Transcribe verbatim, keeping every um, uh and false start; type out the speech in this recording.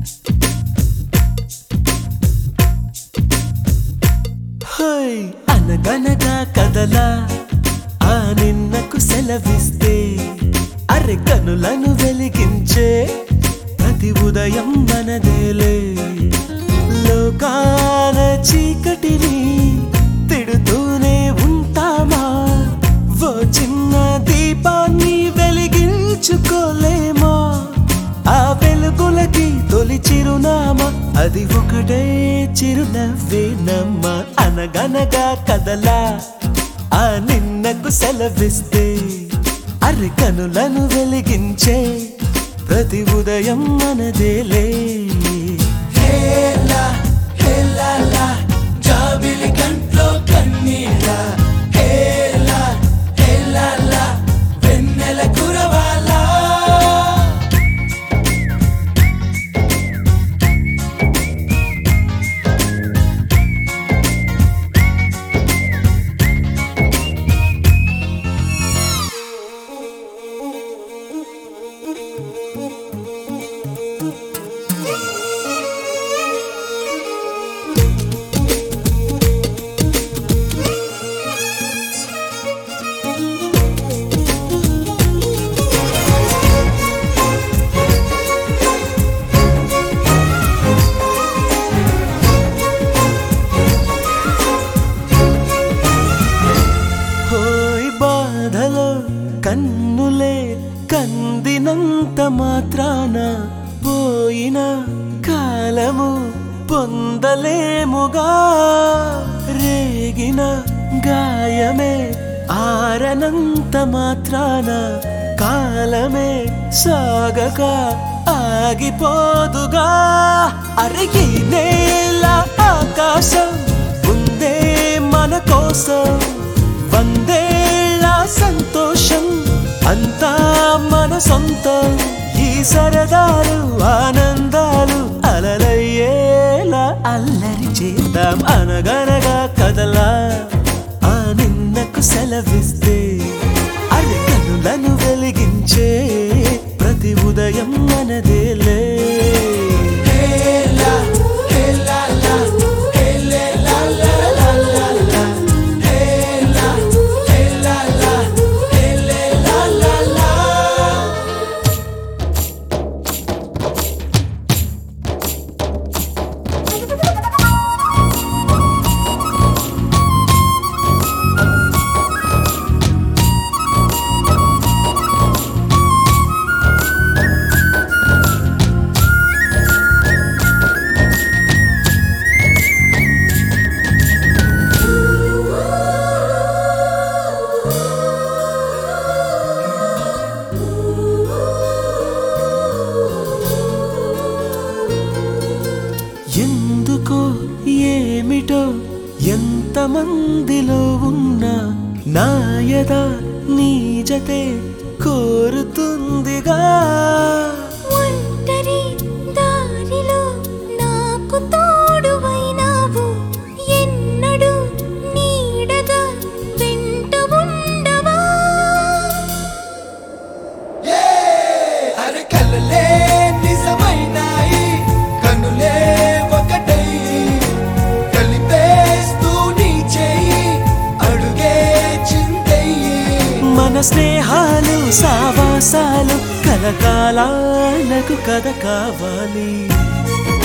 హోయ్ అనగనగా కదలా ఆ నిన్నకు సెలవిస్తే అరె కనులను వెలిగించే ప్రతి ఉదయం మనదేలే లోకాల చీకటిని తిడుతూనే ఉంటామా ఓ చిన్న దీపాన్ని వెలిగించుకోలేమా ఆ వెలుగులకి తొలి చిరునామా అది ఒకటే చిరునవ్వేనమ్మా అనగనగా కదలా ఆ నిన్నకు సెలవిస్తే అరె కనులను వెలిగించే ప్రతి ఉదయం మనదేలే హేలా హేలా లా జాబిలి కంట్లో కన్నీలా హేలా హేలా లా వెన్నెల కురవాలా కన్నులే కందినంత మాత్రాన పోయిన కాలము పొందలేముగా రేగిన గాయమే ఆరనంత మాత్రాన కాలమే సాగక ఆగిపోదుగా అరిగి నేల ఆకాశం ఉందే మన కోసం వందేళ్ళ సంతోషం అంతా మన సొంతం ఈ సరదాలు ఆనందాలు అలలయ్యేలా అల్లరి చేద్దాం అనగనగా కదలా ఆ నిన్నకు సెలవిస్తే అరె కనులను వెలిగించే ప్రతి ఉదయం మనదేలే హేలా హేలా లా హేలే లా లా లా లా లా హేలా హేలా లా హేలే లా లా లా ఎందుకో ఏమిటో ఎంతమందిలో ఉన్నా నాయద నీ జతే కోరుతుందిగా ఒంటరి దారిలో నాకు తోడువైనావు ఎన్నడూ నీడగా వెంట ఉండవా అరె కలలే నిజమైనాయి కనులే ఒకటై కలిపేస్తూ నీ చేయి అడుగే చిందయ్యి మన స్నేహాలు సావాసాలు కలకాలాలకు కథ కావాలి